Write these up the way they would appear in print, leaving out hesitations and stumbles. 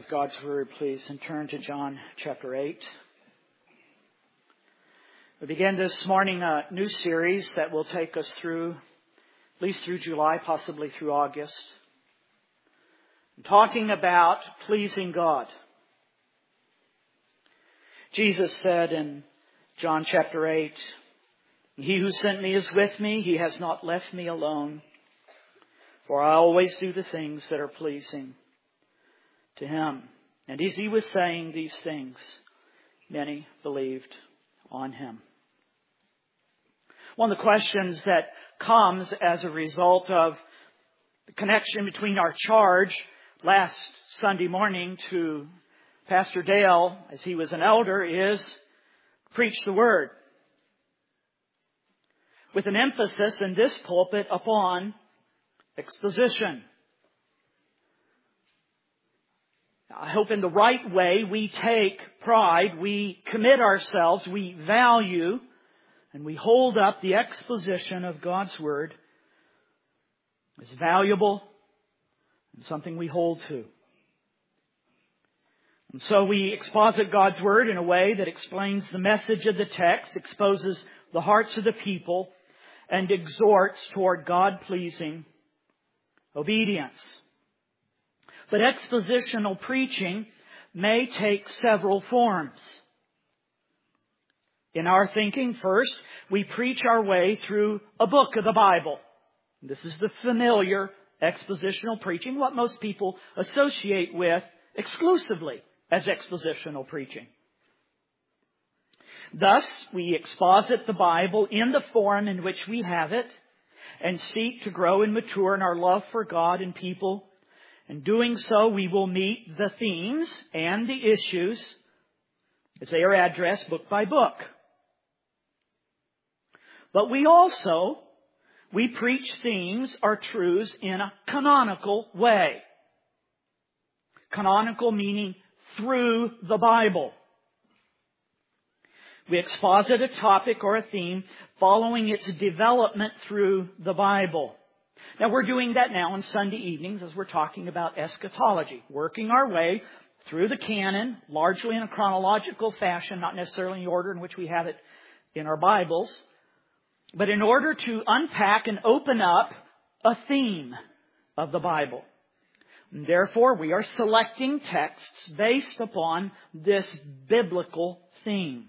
God's Word, please, and turn to John chapter 8. We begin this morning a new series that will take us through, at least through July, possibly through August. Talking about pleasing God. Jesus said in John chapter 8, "He who sent me is with me. He has not left me alone. For I always do the things that are pleasing to Him." And as He was saying these things, many believed on Him. One of the questions that comes as a result of the connection between our charge last Sunday morning to Pastor Dale, as he was an elder, is preach the Word. With an emphasis in this pulpit upon exposition. I hope in the right way we take pride, we commit ourselves, we value, and we hold up the exposition of God's Word as valuable and something we hold to. And so we exposit God's Word in a way that explains the message of the text, exposes the hearts of the people, and exhorts toward God-pleasing obedience. But expositional preaching may take several forms. In our thinking, first, we preach our way through a book of the Bible. This is the familiar expositional preaching, what most people associate with exclusively as expositional preaching. Thus, we exposit the Bible in the form in which we have it and seek to grow and mature in our love for God and people. In doing so, we will meet the themes and the issues as they are addressed book by book. But we preach themes or truths in a canonical way. Canonical meaning through the Bible. We exposit a topic or a theme following its development through the Bible. Now we're doing that now on Sunday evenings as we're talking about eschatology. Working our way through the canon, largely in a chronological fashion, not necessarily in the order in which we have it in our Bibles, but in order to unpack and open up a theme of the Bible. And therefore, we are selecting texts based upon this biblical theme.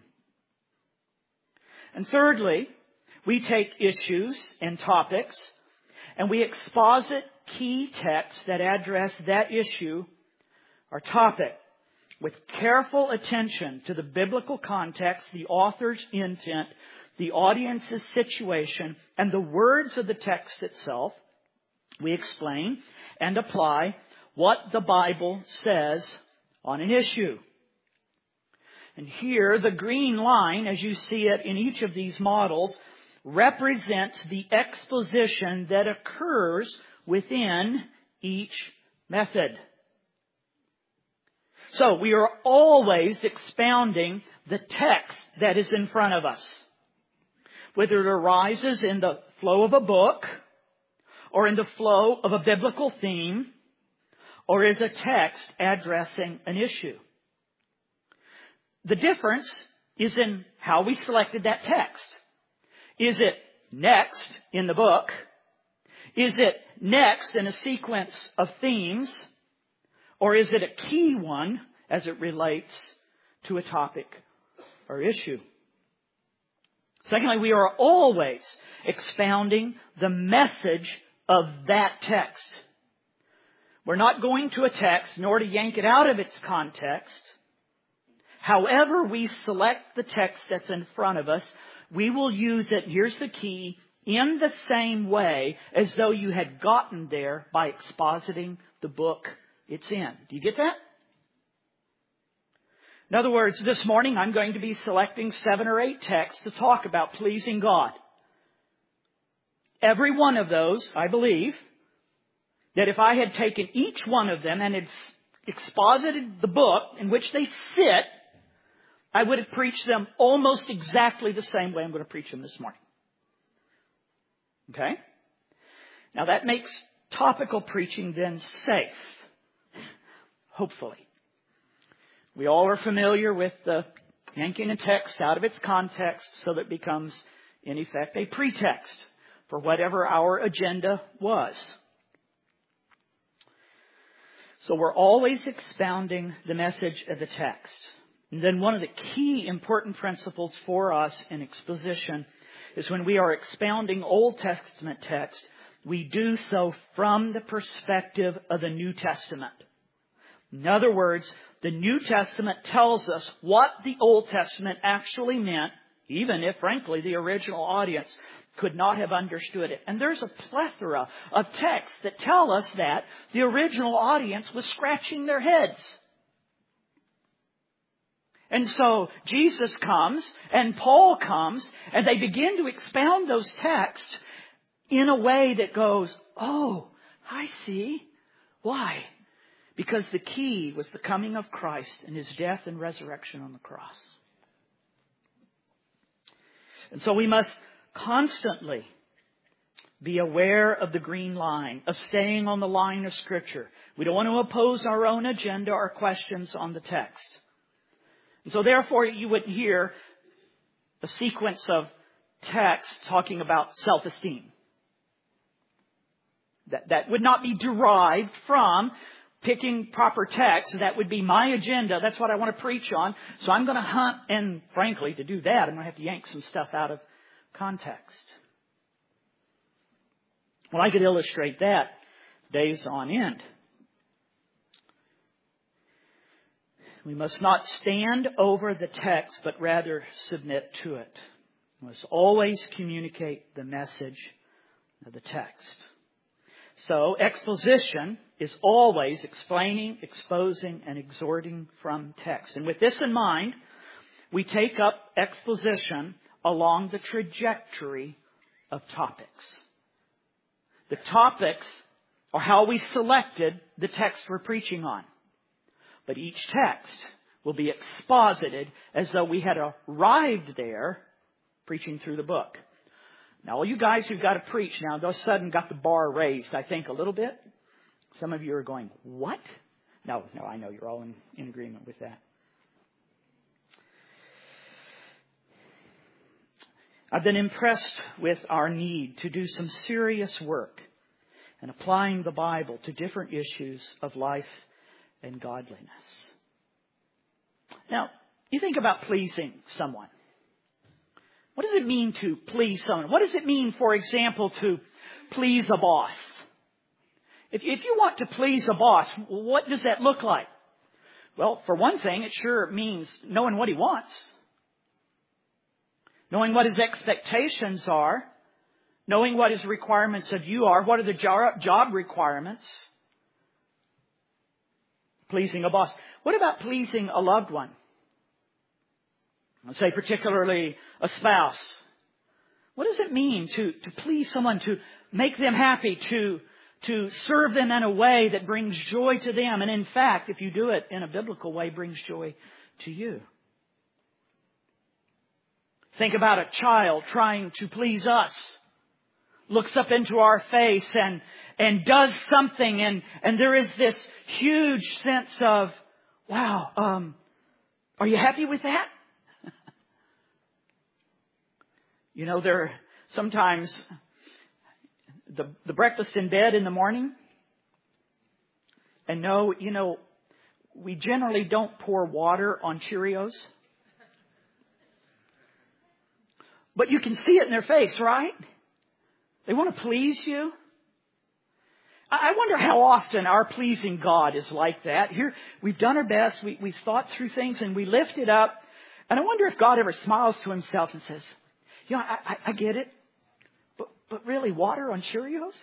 And thirdly, we take issues and topics and we exposit key texts that address that issue or topic with careful attention to the biblical context, the author's intent, the audience's situation, and the words of the text itself. We explain and apply what the Bible says on an issue. And here, the green line, as you see it in each of these models, represents the exposition that occurs within each method. So, we are always expounding the text that is in front of us. Whether it arises in the flow of a book, or in the flow of a biblical theme, or is a text addressing an issue. The difference is in how we selected that text. Is it next in the book? Is it next in a sequence of themes? Or is it a key one as it relates to a topic or issue? Secondly, we are always expounding the message of that text. We're not going to a text nor to yank it out of its context. However we select the text that's in front of us, we will use it, here's the key, in the same way as though you had gotten there by expositing the book it's in. Do you get that? In other words, this morning I'm going to be selecting 7 or 8 texts to talk about pleasing God. Every one of those, I believe, that if I had taken each one of them and had exposited the book in which they sit, I would have preached them almost exactly the same way I'm going to preach them this morning. Okay? Now that makes topical preaching then safe. Hopefully. We all are familiar with the yanking a text out of its context so that it becomes, in effect, a pretext for whatever our agenda was. So we're always expounding the message of the text. And then one of the key important principles for us in exposition is when we are expounding Old Testament text, we do so from the perspective of the New Testament. In other words, the New Testament tells us what the Old Testament actually meant, even if, frankly, the original audience could not have understood it. And there's a plethora of texts that tell us that the original audience was scratching their heads. And so Jesus comes and Paul comes and they begin to expound those texts in a way that goes, oh, I see. Why? Because the key was the coming of Christ and His death and resurrection on the cross. And so we must constantly be aware of the green line, of staying on the line of Scripture. We don't want to oppose our own agenda or questions on the text. And so therefore you would hear a sequence of texts talking about self-esteem. That would not be derived from picking proper text. That would be my agenda. That's what I want to preach on. So I'm going to hunt, and frankly, to do that, I'm going to have to yank some stuff out of context. Well, I could illustrate that days on end. We must not stand over the text, but rather submit to it. We must always communicate the message of the text. So, exposition is always explaining, exposing, and exhorting from text. And with this in mind, we take up exposition along the trajectory of topics. The topics are how we selected the text we're preaching on. But each text will be exposited as though we had arrived there preaching through the book. Now, all you guys who've got to preach now, all of a sudden got the bar raised, I think, a little bit. Some of you are going, what? No, I know you're all in agreement with that. I've been impressed with our need to do some serious work in applying the Bible to different issues of life and godliness. Now, you think about pleasing someone. What does it mean to please someone? What does it mean, for example, to please a boss? If you want to please a boss, what does that look like? Well, for one thing, it sure means knowing what he wants. Knowing what his expectations are. Knowing what his requirements of you are. What are the job requirements? Pleasing a boss. What about pleasing a loved one? Let's say particularly a spouse. What does it mean to please someone, to make them happy, to serve them in a way that brings joy to them? And in fact, if you do it in a biblical way, brings joy to you. Think about a child trying to please us. Looks up into our face and does something, and there is this huge sense of, wow, are you happy with that? You know, there are sometimes the breakfast in bed in the morning. And no, you know, we generally don't pour water on Cheerios. But you can see it in their face, right? They want to please you. I wonder how often our pleasing God is like that. Here, we've done our best. We've thought through things and we lift it up. And I wonder if God ever smiles to himself and says, you know, I get it. But really, water on Cheerios?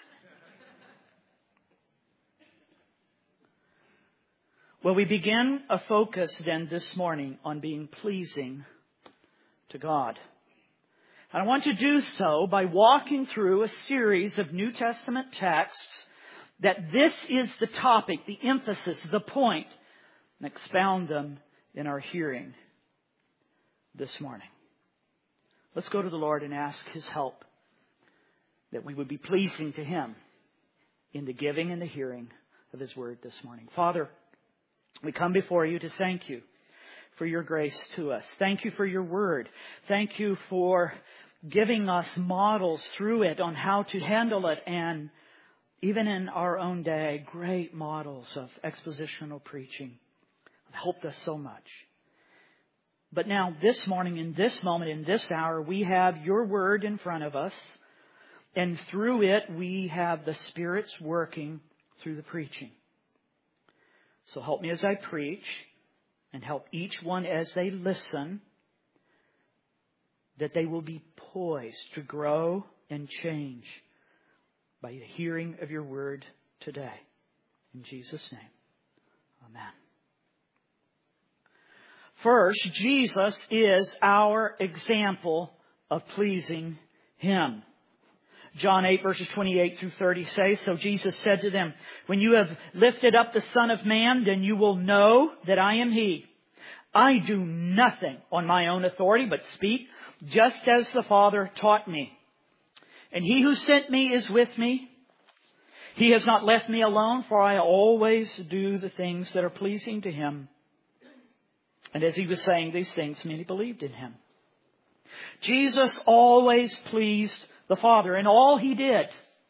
Well, we begin a focus then this morning on being pleasing to God. And I want to do so by walking through a series of New Testament texts that this is the topic, the emphasis, the point, and expound them in our hearing this morning. Let's go to the Lord and ask His help that we would be pleasing to Him in the giving and the hearing of His Word this morning. Father, we come before You to thank You for your grace to us. Thank you for your word. Thank you for giving us models through it on how to handle it, and even in our own day, great models of expositional preaching. It helped us so much. But now, this morning, in this moment, in this hour, we have your word in front of us, and through it, we have the Spirit's working through the preaching. So help me as I preach, and help each one as they listen, that they will be poised to grow and change by the hearing of your word today. In Jesus' name, amen. First, Jesus is our example of pleasing Him. John 8 verses 28 through 30 say, "So Jesus said to them, when you have lifted up the Son of Man, then you will know that I am He. I do nothing on my own authority, but speak just as the Father taught me. And He who sent me is with me. He has not left me alone, for I always do the things that are pleasing to Him." And as He was saying these things, many believed in Him. Jesus always pleased the Father in all He did.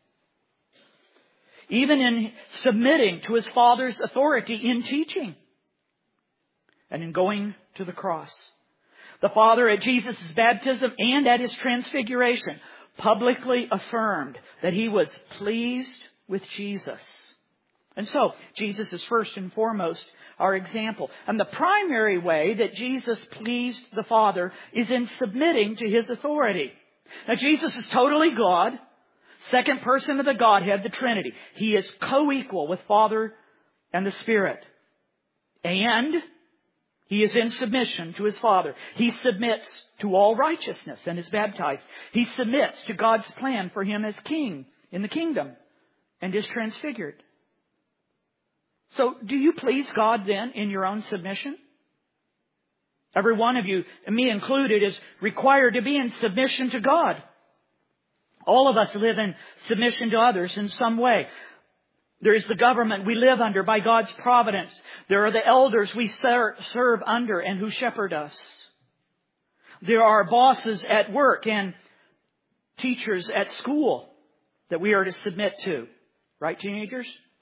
Even in submitting to His Father's authority in teaching and in going to the cross. The Father at Jesus' baptism and at His transfiguration publicly affirmed that He was pleased with Jesus. And so, Jesus is first and foremost our example. And the primary way that Jesus pleased the Father is in submitting to His authority. Now, Jesus is totally God, second person of the Godhead, the Trinity. He is co-equal with Father and the Spirit. And He is in submission to His Father. He submits to all righteousness and is baptized. He submits to God's plan for Him as King in the kingdom and is transfigured. So, do you please God then in your own submission? Every one of you, and me included, is required to be in submission to God. All of us live in submission to others in some way. There is the government we live under by God's providence. There are the elders we serve under and who shepherd us. There are bosses at work and teachers at school that we are to submit to. Right, teenagers?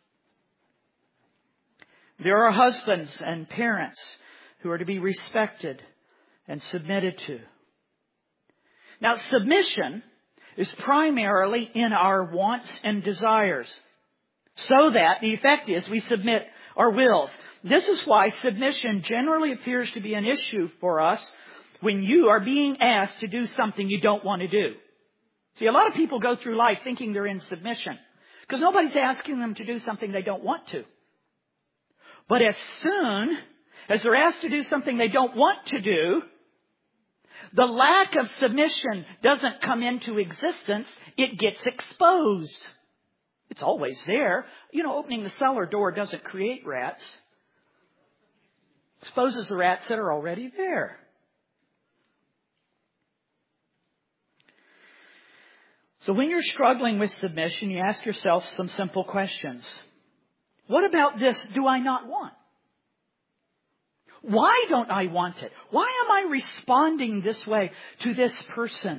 There are husbands and parents who are to be respected and submitted to. Now, submission is primarily in our wants and desires, so that the effect is we submit our wills. This is why submission generally appears to be an issue for us when you are being asked to do something you don't want to do. See, a lot of people go through life thinking they're in submission because nobody's asking them to do something they don't want to. But as soon as they're asked to do something they don't want to do, the lack of submission doesn't come into existence. It gets exposed. It's always there. You know, opening the cellar door doesn't create rats. Exposes the rats that are already there. So when you're struggling with submission, you ask yourself some simple questions. What about this do I not want? Why don't I want it? Why am I responding this way to this person?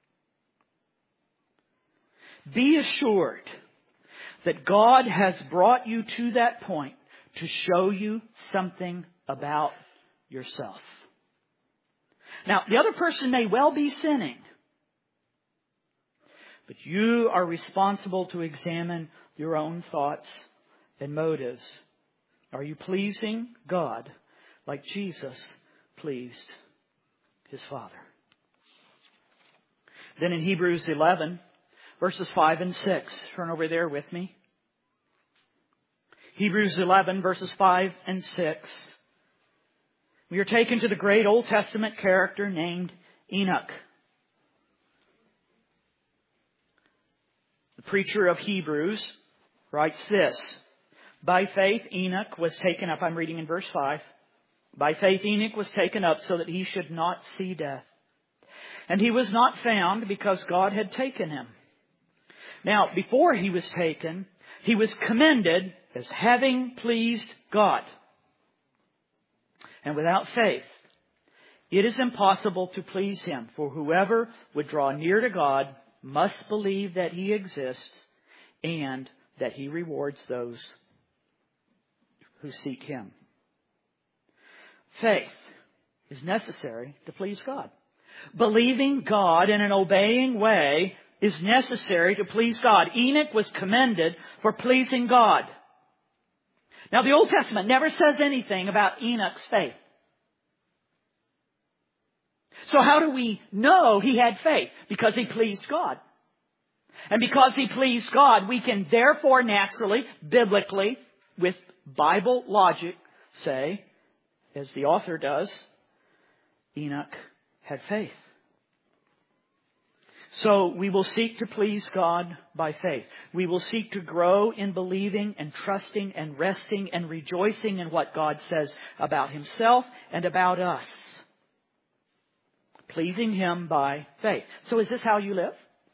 Be assured that God has brought you to that point to show you something about yourself. Now, the other person may well be sinning, but you are responsible to examine your own thoughts and motives. Are you pleasing God like Jesus pleased His Father? Then in Hebrews 11, verses 5 and 6. Turn over there with me. Hebrews 11, verses 5 and 6. We are taken to the great Old Testament character named Enoch. The preacher of Hebrews writes this. By faith, Enoch was taken up. I'm reading in verse 5. By faith, Enoch was taken up so that he should not see death. And he was not found because God had taken him. Now, before he was taken, he was commended as having pleased God. And without faith, it is impossible to please Him. For whoever would draw near to God must believe that He exists and that He rewards those who seek Him. Faith is necessary to please God. Believing God in an obeying way is necessary to please God. Enoch was commended for pleasing God. Now, the Old Testament never says anything about Enoch's faith. So how do we know he had faith? Because he pleased God. And because he pleased God, we can therefore naturally, biblically, with Bible logic, say, as the author does, Enoch had faith. So we will seek to please God by faith. We will seek to grow in believing and trusting and resting and rejoicing in what God says about Himself and about us. Pleasing Him by faith. So is this how you live?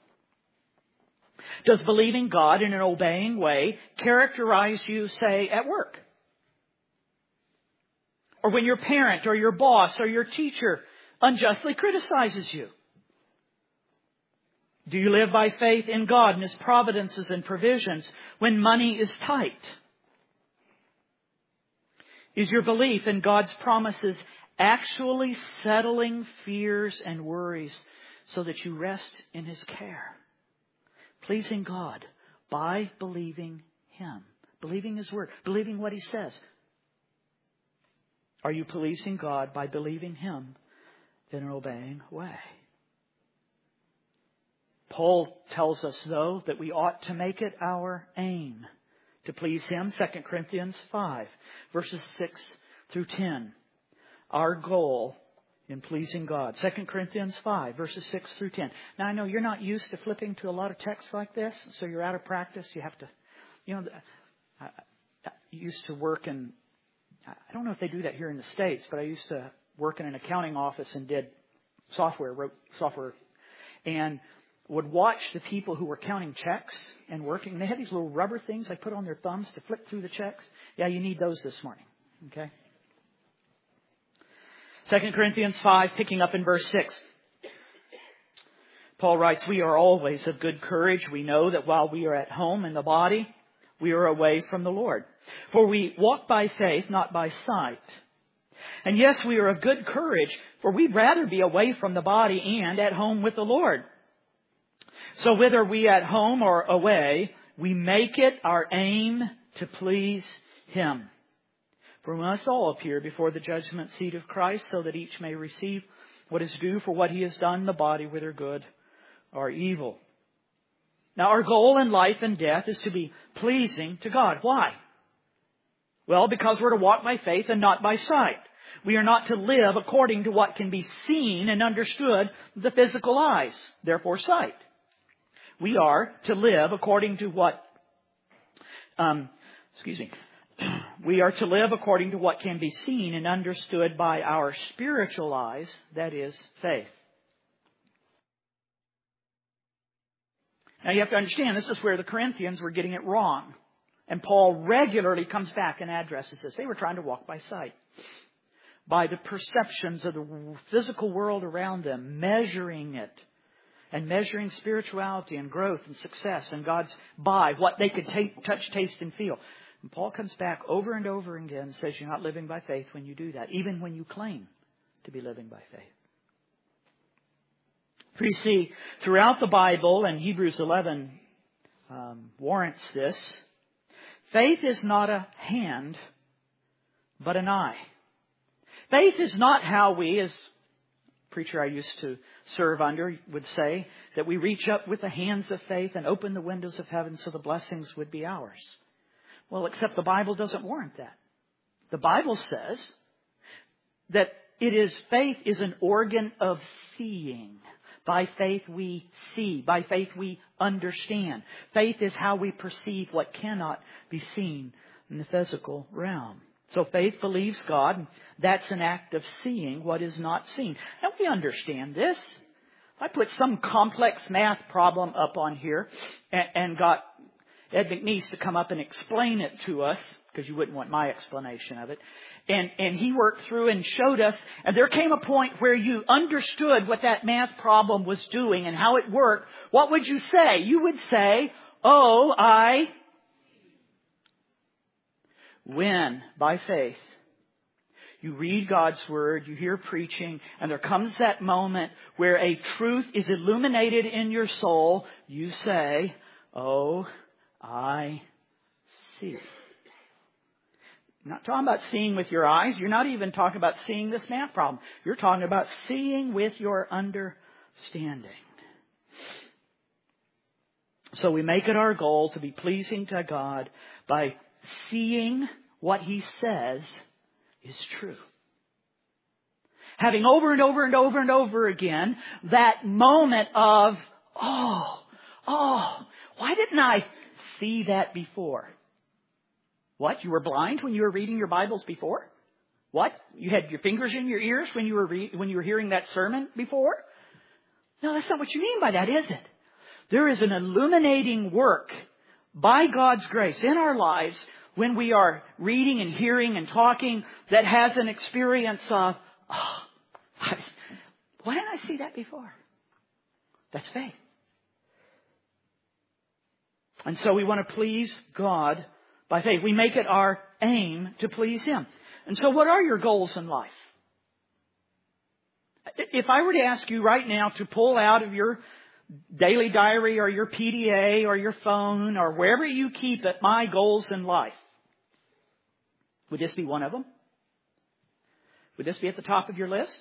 Does believing God in an obeying way characterize you, say, at work? Or when your parent or your boss or your teacher unjustly criticizes you? Do you live by faith in God and His providences and provisions when money is tight? Is your belief in God's promises actually settling fears and worries so that you rest in His care? Pleasing God by believing Him, believing His Word, believing what He says. Are you pleasing God by believing Him in an obeying way? Paul tells us, though, that we ought to make it our aim to please Him. 2 Corinthians 5, verses 6 through 10. Our goal in pleasing God. 2 Corinthians 5, verses 6 through 10. Now, I know you're not used to flipping to a lot of texts like this, so you're out of practice. You have to, I used to work in, I don't know if they do that here in the States, but I used to work in an accounting office and did wrote software, and would watch the people who were counting checks and working. They had these little rubber things they put on their thumbs to flip through the checks. Yeah, you need those this morning. Okay? 2 Corinthians 5, picking up in verse 6. Paul writes, "We are always of good courage. We know that while we are at home in the body, we are away from the Lord. For we walk by faith, not by sight. And yes, we are of good courage, for we'd rather be away from the body and at home with the Lord. So whether we at home or away, we make it our aim to please Him. For we must all appear before the judgment seat of Christ, so that each may receive what is due for what he has done in the body, whether good or evil." Now, our goal in life and death is to be pleasing to God. Why? Well, because we're to walk by faith and not by sight. We are not to live according to what can be seen and understood with the physical eyes, therefore sight. We are to live according to what, we are to live according to what can be seen and understood by our spiritual eyes, that is, faith. Now you have to understand, this is where the Corinthians were getting it wrong. And Paul regularly comes back and addresses this. They were trying to walk by sight, by the perceptions of the physical world around them, measuring it. And measuring spirituality and growth and success and God's by what they could touch, taste, and feel. And Paul comes back over and over again and says you're not living by faith when you do that, even when you claim to be living by faith. For you see, throughout the Bible, and Hebrews 11 warrants this, faith is not a hand, but an eye. Faith is not how we, as preacher I used to serve under would say, that we reach up with the hands of faith and open the windows of heaven so the blessings would be ours. Well, except the Bible doesn't warrant that. The Bible says that faith is an organ of seeing. By faith we see. By faith we understand. Faith is how we perceive what cannot be seen in the physical realm. So faith believes God. That's an act of seeing what is not seen. Now we understand this. I put some complex math problem up on here and got Ed McNeese to come up and explain it to us, because you wouldn't want my explanation of it. And he worked through and showed us. And there came a point where you understood what that math problem was doing and how it worked. What would you say? You would say, when, by faith, you read God's Word, you hear preaching, and there comes that moment where a truth is illuminated in your soul, you say, I see. I'm not talking about seeing with your eyes. You're not even talking about seeing this math problem. You're talking about seeing with your understanding. So we make it our goal to be pleasing to God by seeing what He says is true. Having over and over and over and over again that moment of, why didn't I see that before? What? You were blind when you were reading your Bibles before? What? You had your fingers in your ears when you were hearing that sermon before? No, that's not what you mean by that, is it? There is an illuminating work by God's grace in our lives when we are reading and hearing and talking that has an experience of, why didn't I see that before? That's faith. And so we want to please God by faith. We make it our aim to please Him. And so what are your goals in life? If I were to ask you right now to pull out of your daily diary or your PDA or your phone or wherever you keep it, my goals in life, would this be one of them? Would this be at the top of your list?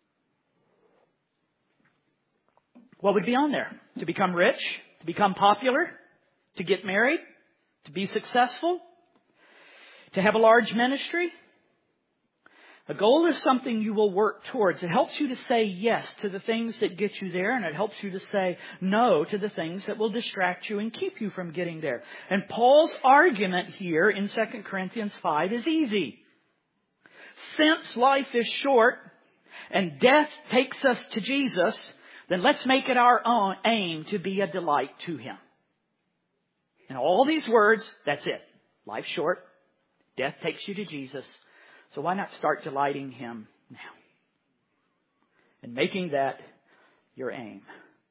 What would be on there? To become rich? To become popular? To get married? To be successful? To have a large ministry? A goal is something you will work towards. It helps you to say yes to the things that get you there, and it helps you to say no to the things that will distract you and keep you from getting there. And Paul's argument here in 2 Corinthians 5 is easy. Since life is short and death takes us to Jesus, then let's make it our own aim to be a delight to Him. And all these words, that's it. Life's short. Death takes you to Jesus. So why not start delighting Him now? And making that your aim.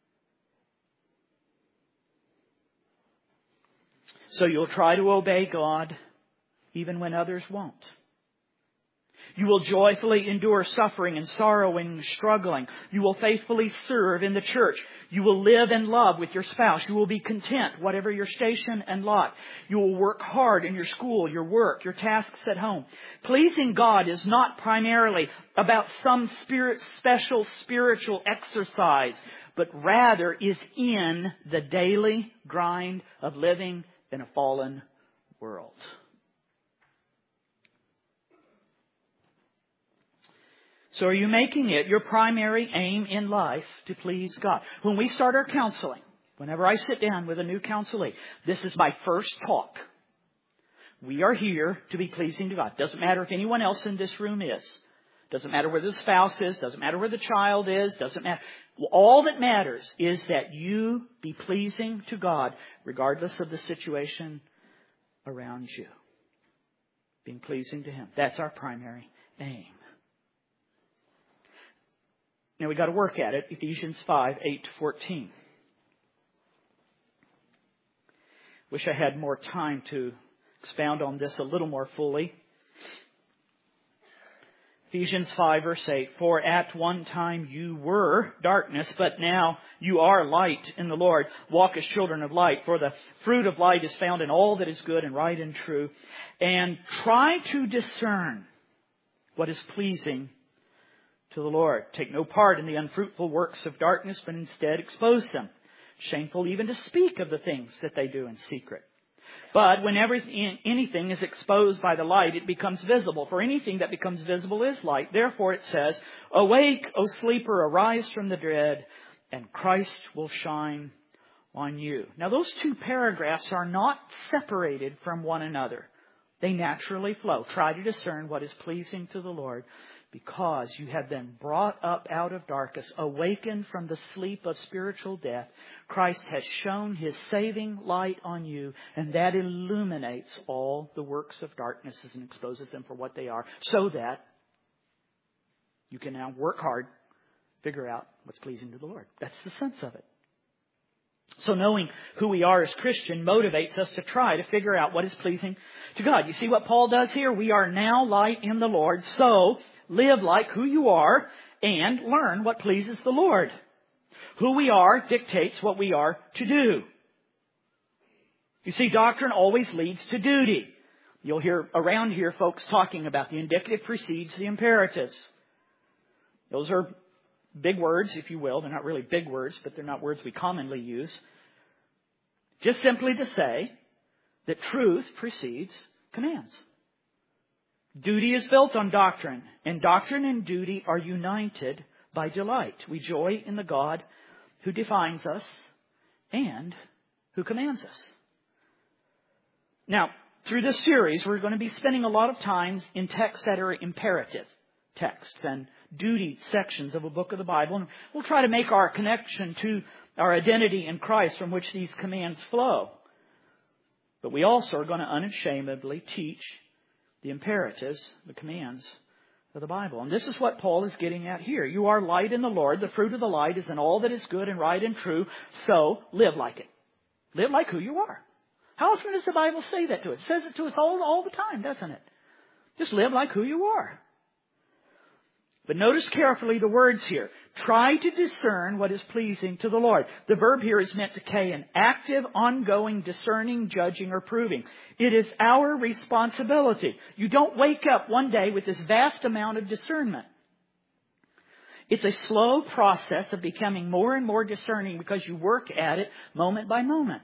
So you'll try to obey God even when others won't. You will joyfully endure suffering and sorrowing and struggling. You will faithfully serve in the church. You will live and love with your spouse. You will be content, whatever your station and lot. You will work hard in your school, your work, your tasks at home. Pleasing God is not primarily about some special spiritual exercise, but rather is in the daily grind of living in a fallen world. So are you making it your primary aim in life to please God? When we start our counseling, whenever I sit down with a new counselee, this is my first talk. We are here to be pleasing to God. Doesn't matter if anyone else in this room is. Doesn't matter where the spouse is. Doesn't matter where the child is. Doesn't matter. All that matters is that you be pleasing to God regardless of the situation around you. Being pleasing to Him. That's our primary aim. Now we got to work at it. Ephesians 5:8-14. Wish I had more time to expound on this a little more fully. Ephesians 5 verse 8. For at one time you were darkness, but now you are light in the Lord. Walk as children of light. For the fruit of light is found in all that is good and right and true. And try to discern what is pleasing to the Lord. Take no part in the unfruitful works of darkness, but instead expose them. Shameful even to speak of the things that they do in secret. But when anything is exposed by the light, it becomes visible. For anything that becomes visible is light. Therefore it says, Awake, O sleeper, arise from the dead, and Christ will shine on you. Now those two paragraphs are not separated from one another. They naturally flow. Try to discern what is pleasing to the Lord, because you have been brought up out of darkness, awakened from the sleep of spiritual death. Christ has shone His saving light on you, and that illuminates all the works of darkness and exposes them for what they are, so that you can now work hard, figure out what's pleasing to the Lord. That's the sense of it. So knowing who we are as Christian motivates us to try to figure out what is pleasing to God. You see what Paul does here? We are now light in the Lord, so live like who you are and learn what pleases the Lord. Who we are dictates what we are to do. You see, doctrine always leads to duty. You'll hear around here folks talking about the indicative precedes the imperatives. Those are big words, if you will. They're not really big words, but they're not words we commonly use. Just simply to say that truth precedes commands. Duty is built on doctrine, and doctrine and duty are united by delight. We joy in the God who defines us and who commands us. Now, through this series, we're going to be spending a lot of time in texts that are imperative texts and duty sections of a book of the Bible. And we'll try to make our connection to our identity in Christ from which these commands flow. But we also are going to unashamedly teach the imperatives, the commands of the Bible. And this is what Paul is getting at here. You are light in the Lord. The fruit of the light is in all that is good and right and true. So live like it. Live like who you are. How often does the Bible say that to us? It says it to us all the time, doesn't it? Just live like who you are. But notice carefully the words here. Try to discern what is pleasing to the Lord. The verb here is meant to convey an active, ongoing, discerning, judging, or proving. It is our responsibility. You don't wake up one day with this vast amount of discernment. It's a slow process of becoming more and more discerning because you work at it moment by moment.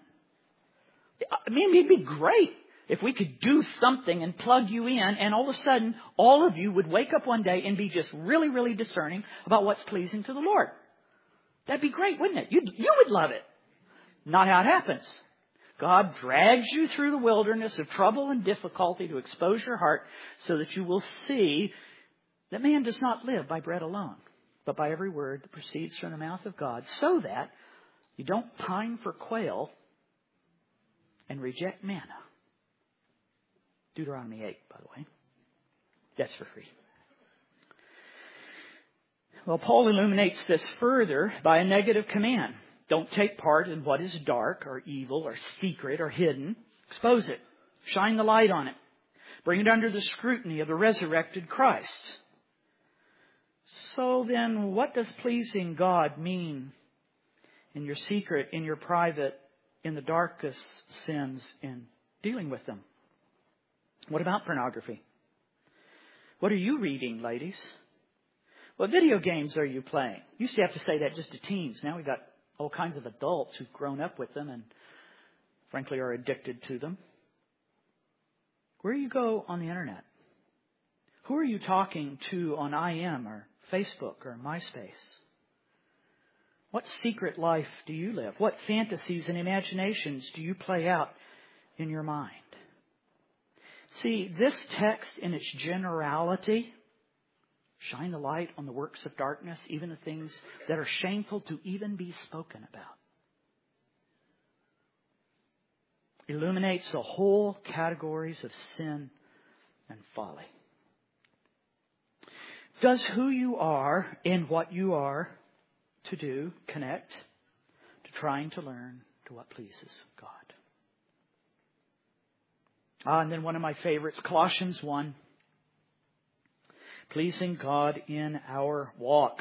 I mean, it'd be great if we could do something and plug you in, and all of a sudden, all of you would wake up one day and be just really, really discerning about what's pleasing to the Lord. That'd be great, wouldn't it? You would love it. Not how it happens. God drags you through the wilderness of trouble and difficulty to expose your heart so that you will see that man does not live by bread alone, but by every word that proceeds from the mouth of God, so that you don't pine for quail and reject manna. Deuteronomy 8, by the way. That's for free. Well, Paul illuminates this further by a negative command. Don't take part in what is dark or evil or secret or hidden. Expose it. Shine the light on it. Bring it under the scrutiny of the resurrected Christ. So then, what does pleasing God mean in your secret, in your private, in the darkest sins, in dealing with them? What about pornography? What are you reading, ladies? What video games are you playing? Used to have to say that just to teens. Now we've got all kinds of adults who've grown up with them and frankly are addicted to them. Where do you go on the internet? Who are you talking to on IM or Facebook or MySpace? What secret life do you live? What fantasies and imaginations do you play out in your mind? See, this text in its generality, shine the light on the works of darkness, even the things that are shameful to even be spoken about. Illuminates the whole categories of sin and folly. Does who you are and what you are to do connect to trying to learn to what pleases God? And then one of my favorites, Colossians 1. Pleasing God in our walk.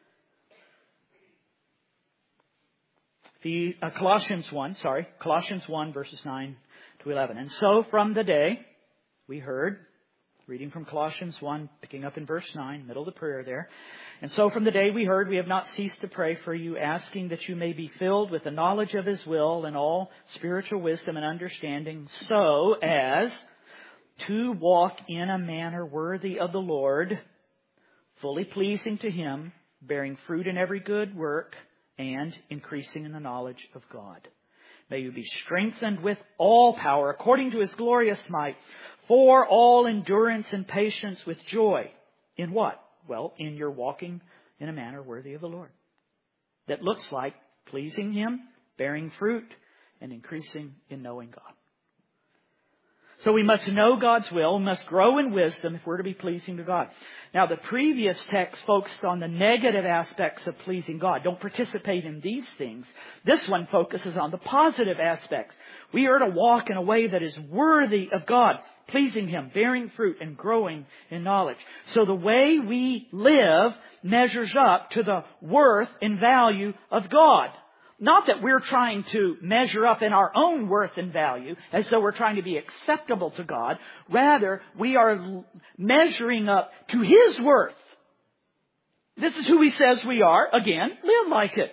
Colossians 1 verses 9 to 11. And so from the day we heard, reading from Colossians 1, picking up in verse 9, middle of the prayer there. And so from the day we heard, we have not ceased to pray for you, asking that you may be filled with the knowledge of His will and all spiritual wisdom and understanding, so as to walk in a manner worthy of the Lord, fully pleasing to Him, bearing fruit in every good work, and increasing in the knowledge of God. May you be strengthened with all power according to His glorious might, for all endurance and patience with joy. In what? Well, in your walking in a manner worthy of the Lord. That looks like pleasing Him, bearing fruit, and increasing in knowing God. So we must know God's will. We must grow in wisdom if we're to be pleasing to God. Now, the previous text focused on the negative aspects of pleasing God. Don't participate in these things. This one focuses on the positive aspects. We are to walk in a way that is worthy of God, pleasing Him, bearing fruit, and growing in knowledge. So the way we live measures up to the worth and value of God. Not that we're trying to measure up in our own worth and value as though we're trying to be acceptable to God. Rather, we are measuring up to His worth. This is who He says we are. Again, live like it.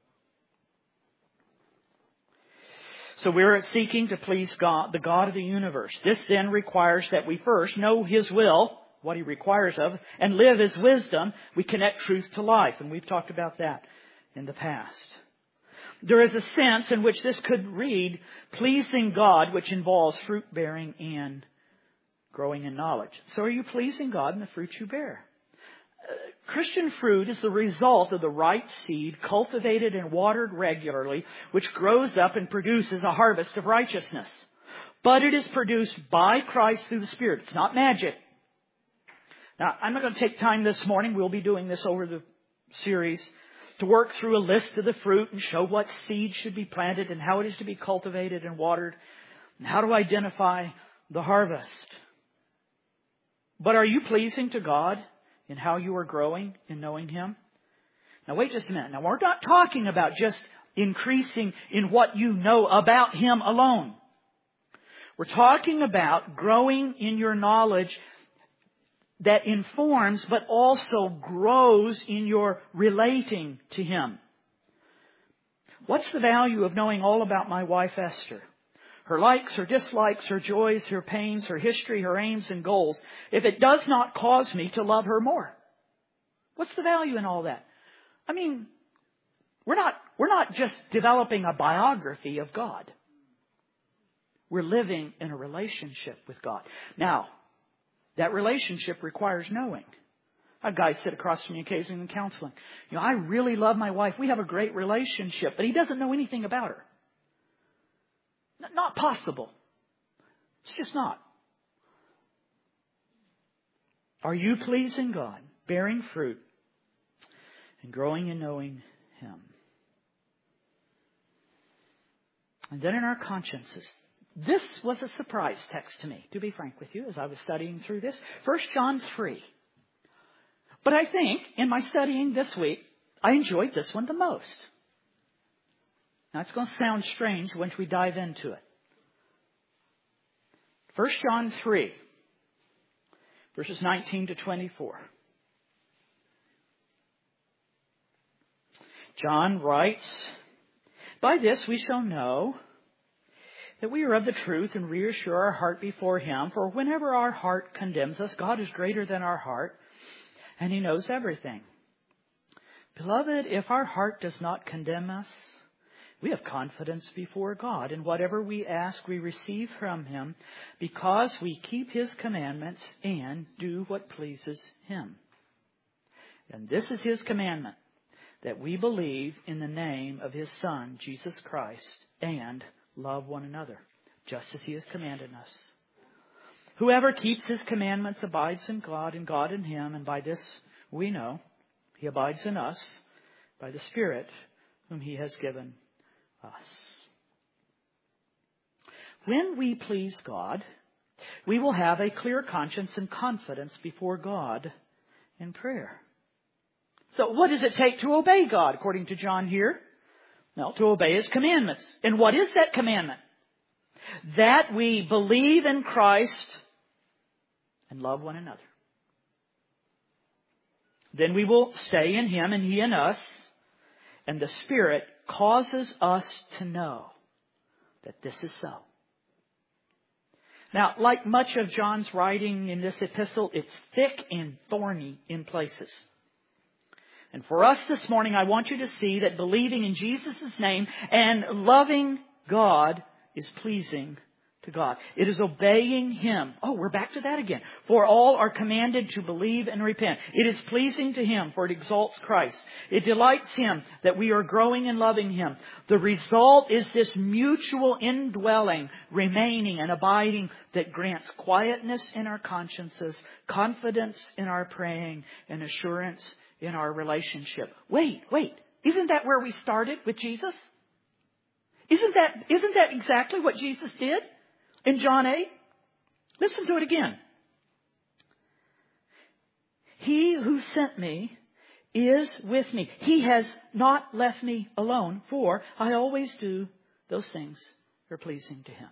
So we're seeking to please God, the God of the universe. This then requires that we first know His will, what He requires of, and live His wisdom. We connect truth to life, and we've talked about that in the past. There is a sense in which this could read pleasing God, which involves fruit bearing and growing in knowledge. So are you pleasing God in the fruit you bear? Christian fruit is the result of the right seed, cultivated and watered regularly, which grows up and produces a harvest of righteousness. But it is produced by Christ through the Spirit. It's not magic. Now, I'm not going to take time this morning. We'll be doing this over the series to work through a list of the fruit and show what seed should be planted and how it is to be cultivated and watered and how to identify the harvest. But are you pleasing to God in how you are growing in knowing Him? Now wait just a minute. Now we're not talking about just increasing in what you know about Him alone. We're talking about growing in your knowledge that informs but also grows in your relating to Him. What's the value of knowing all about my wife Esther? Her likes, her dislikes, her joys, her pains, her history, her aims and goals, if it does not cause me to love her more? What's the value in all that? I mean, we're not just developing a biography of God. We're living in a relationship with God. Now, that relationship requires knowing. I have guys sit across from me occasionally in counseling. I really love my wife. We have a great relationship, but he doesn't know anything about her. Not possible. It's just not. Are you pleasing God, bearing fruit, and growing in knowing Him? And then in our consciences. This was a surprise text to me, to be frank with you, as I was studying through this. 1 John 3. But I think, in my studying this week, I enjoyed this one the most. Now, it's going to sound strange once we dive into it. 1 John 3, verses 19 to 24. John writes, "By this we shall know that we are of the truth and reassure our heart before Him. For whenever our heart condemns us, God is greater than our heart, and He knows everything. Beloved, if our heart does not condemn us, we have confidence before God. And whatever we ask, we receive from Him, because we keep His commandments and do what pleases Him. And this is His commandment, that we believe in the name of His Son, Jesus Christ, and love one another, just as He has commanded us. Whoever keeps His commandments abides in God, and God in him. And by this we know He abides in us, by the Spirit whom He has given us." When we please God, we will have a clear conscience and confidence before God in prayer. So what does it take to obey God, according to John here? Well, to obey His commandments. And what is that commandment? That we believe in Christ and love one another. Then we will stay in Him and He in us. And the Spirit causes us to know that this is so. Now, like much of John's writing in this epistle, it's thick and thorny in places. And for us this morning, I want you to see that believing in Jesus' name and loving God is pleasing to God. It is obeying Him. Oh, we're back to that again. For all are commanded to believe and repent. It is pleasing to Him, for it exalts Christ. It delights Him that we are growing and loving Him. The result is this mutual indwelling, remaining and abiding that grants quietness in our consciences, confidence in our praying, and assurance in our relationship. Wait. Isn't that where we started with Jesus? Isn't that exactly what Jesus did in John 8? Listen to it again. He who sent me is with me. He has not left me alone, for I always do those things that are pleasing to Him.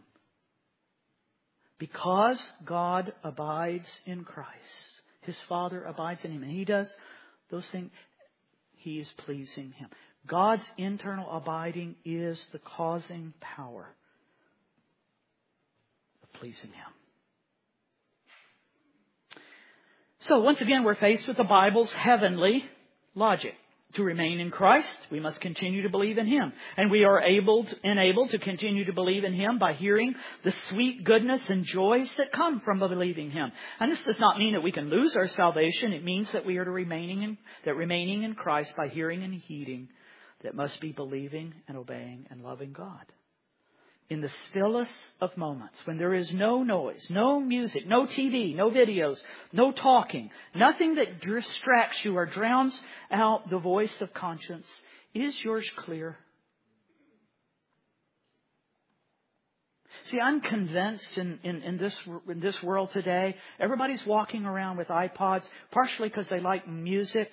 Because God abides in Christ, His Father abides in Him, and He does those things, He is pleasing Him. God's internal abiding is the causing power of pleasing Him. So once again, we're faced with the Bible's heavenly logic. To remain in Christ, we must continue to believe in Him. And we are enabled to continue to believe in Him by hearing the sweet goodness and joys that come from believing Him. And this does not mean that we can lose our salvation. It means that we are remaining in Christ by hearing and heeding that must be believing and obeying and loving God. In the stillest of moments, when there is no noise, no music, no TV, no videos, no talking, nothing that distracts you or drowns out the voice of conscience, is yours clear? See, I'm convinced in this world today, everybody's walking around with iPods, partially because they like music,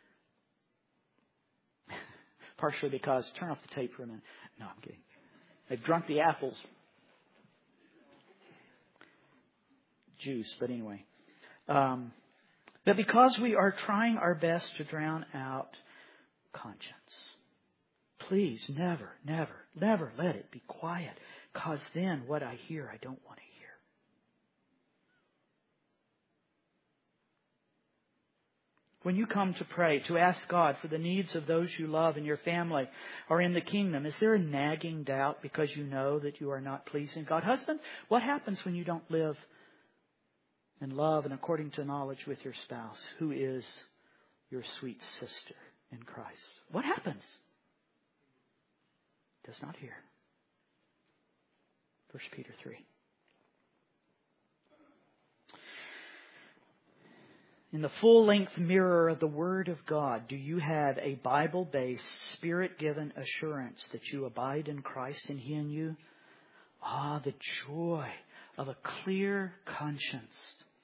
partially because, turn off the tape for a minute. No, I'm kidding. They've drunk the apples juice, but anyway. But because we are trying our best to drown out conscience, please never let it be quiet, because then what I hear, I don't want to hear. When you come to pray, to ask God for the needs of those you love in your family or in the kingdom, is there a nagging doubt because you know that you are not pleasing God? Husband, what happens when you don't live in love and according to knowledge with your spouse, who is your sweet sister in Christ? What happens? Does not hear. 1 Peter 3. In the full-length mirror of the Word of God, do you have a Bible-based, Spirit-given assurance that you abide in Christ and He in you? The joy of a clear conscience.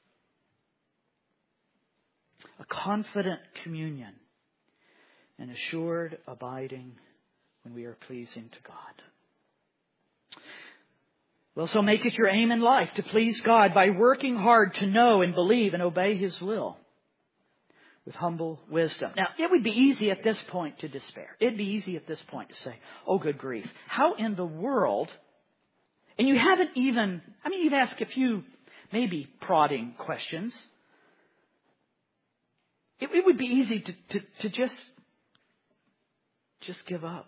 A confident communion. And assured abiding when we are pleasing to God. Well, so make it your aim in life to please God by working hard to know and believe and obey His will with humble wisdom. Now, it would be easy at this point to despair. It'd be easy at this point to say, oh, good grief. How in the world, and you haven't even, you've asked a few maybe prodding questions. It would be easy to just give up.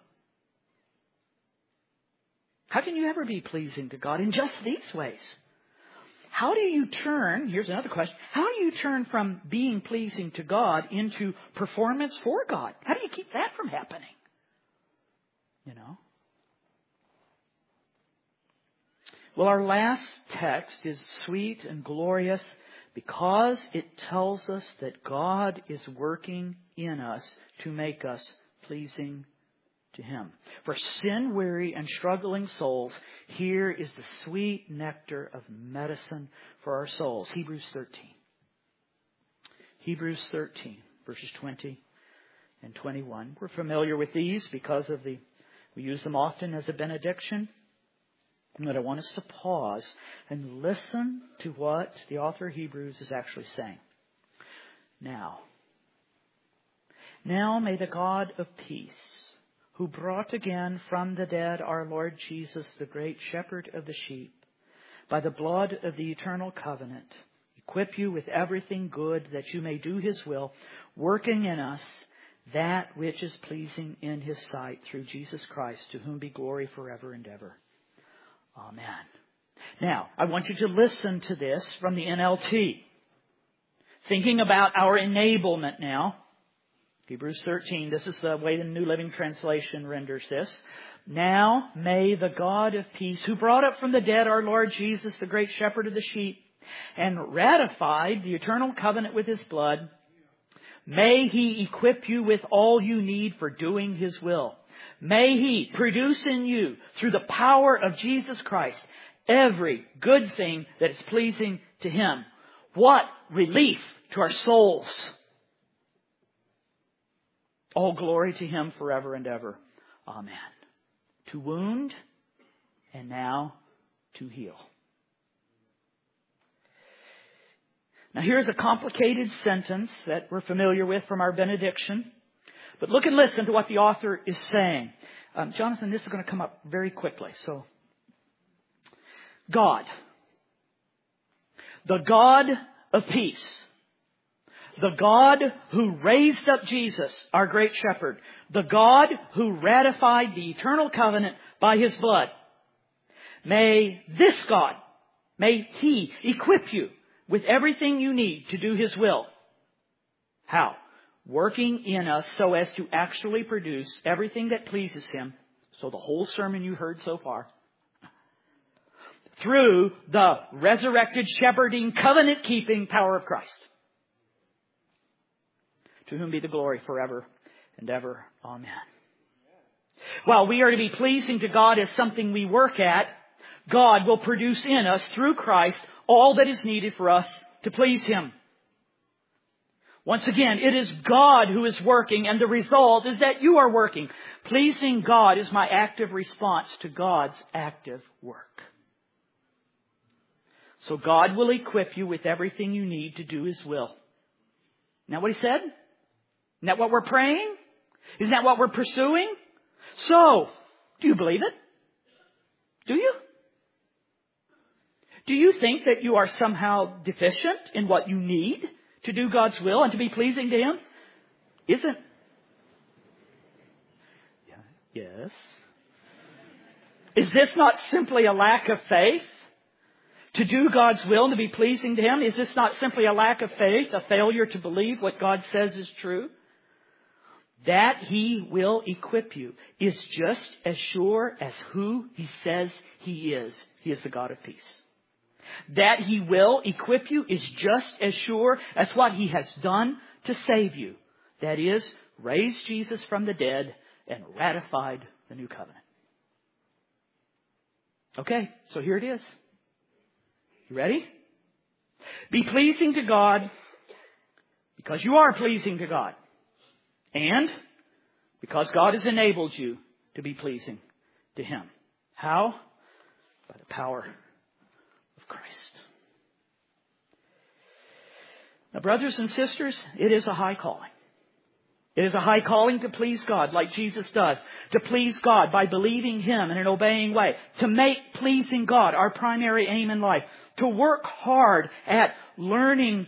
How can you ever be pleasing to God in just these ways? How do you turn, here's another question, how do you turn from being pleasing to God into performance for God? How do you keep that from happening? Well, our last text is sweet and glorious because it tells us that God is working in us to make us pleasing to Him. For sin-weary and struggling souls, here is the sweet nectar of medicine for our souls. Hebrews 13. Hebrews 13, verses 20 and 21. We're familiar with these because we use them often as a benediction. But I want us to pause and listen to what the author of Hebrews is actually saying. Now may the God of peace, who brought again from the dead our Lord Jesus, the great shepherd of the sheep, by the blood of the eternal covenant, equip you with everything good that you may do His will, working in us that which is pleasing in His sight through Jesus Christ, to whom be glory forever and ever. Amen. Now, I want you to listen to this from the NLT. Thinking about our enablement now. Hebrews 13, this is the way the New Living Translation renders this. Now may the God of peace, who brought up from the dead our Lord Jesus, the great shepherd of the sheep, and ratified the eternal covenant with His blood, may He equip you with all you need for doing His will. May He produce in you, through the power of Jesus Christ, every good thing that is pleasing to Him. What relief to our souls. All glory to Him forever and ever. Amen. To wound and now to heal. Now here's a complicated sentence that we're familiar with from our benediction. But look and listen to what the author is saying. Jonathan, this is going to come up very quickly. So, God, the God of peace, the God who raised up Jesus, our great shepherd, the God who ratified the eternal covenant by His blood, may this God, may He equip you with everything you need to do His will. How? Working in us so as to actually produce everything that pleases Him. So the whole sermon you heard so far. Through the resurrected, shepherding, covenant-keeping power of Christ. To whom be the glory forever and ever. Amen. While we are to be pleasing to God as something we work at, God will produce in us, through Christ, all that is needed for us to please Him. Once again, it is God who is working, and the result is that you are working. Pleasing God is my active response to God's active work. So God will equip you with everything you need to do His will. Isn't that what He said? Isn't that what we're praying? Isn't that what we're pursuing? So, do you believe it? Do you? Do you think that you are somehow deficient in what you need to do God's will and to be pleasing to Him? Isn't? Yes. Is this not simply a lack of faith to do God's will and to be pleasing to Him? Is this not simply a lack of faith, a failure to believe what God says is true? That He will equip you is just as sure as who He says He is. He is the God of peace. That He will equip you is just as sure as what He has done to save you. That is, raised Jesus from the dead and ratified the new covenant. Okay, so here it is. You ready? Be pleasing to God because you are pleasing to God. And because God has enabled you to be pleasing to Him. How? By the power of Christ. Now, brothers and sisters, it is a high calling. It is a high calling to please God like Jesus does. To please God by believing Him in an obeying way. To make pleasing God our primary aim in life. To work hard at learning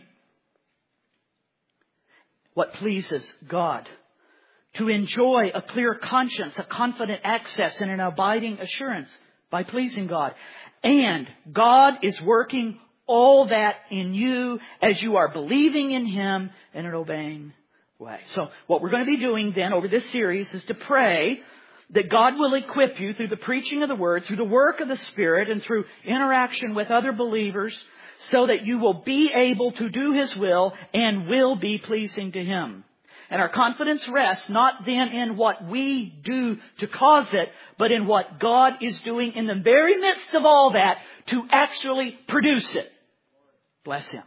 what pleases God. To enjoy a clear conscience, a confident access, and an abiding assurance by pleasing God. And God is working all that in you as you are believing in Him in an obeying way. So what we're going to be doing then over this series is to pray that God will equip you through the preaching of the Word, through the work of the Spirit, and through interaction with other believers, so that you will be able to do His will and will be pleasing to Him. And our confidence rests not then in what we do to cause it, but in what God is doing in the very midst of all that to actually produce it. Bless Him.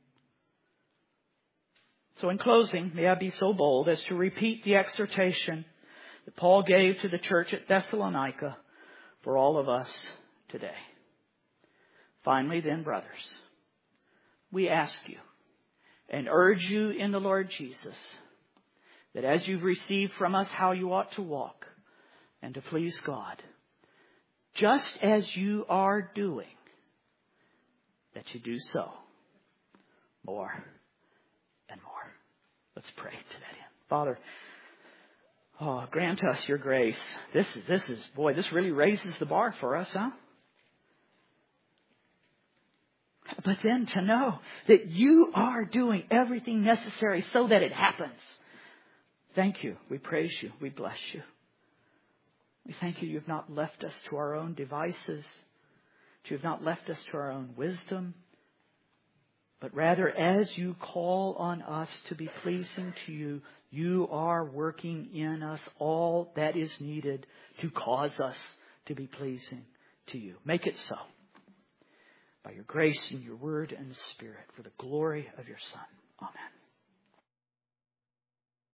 So in closing, may I be so bold as to repeat the exhortation that Paul gave to the church at Thessalonica for all of us today. Finally then, brothers, we ask you and urge you in the Lord Jesus that as you've received from us how you ought to walk and to please God, just as you are doing, that you do so more and more. Let's pray to that end. Father, grant us your grace. This really raises the bar for us, huh? but then to know that you are doing everything necessary so that it happens. Thank you. We praise you. We bless you. We thank you. You've not left us to our own devices. You have not left us to our own wisdom. But rather, as you call on us to be pleasing to you, you are working in us all that is needed to cause us to be pleasing to you. Make it so. By your grace and your word and spirit, for the glory of your Son. Amen.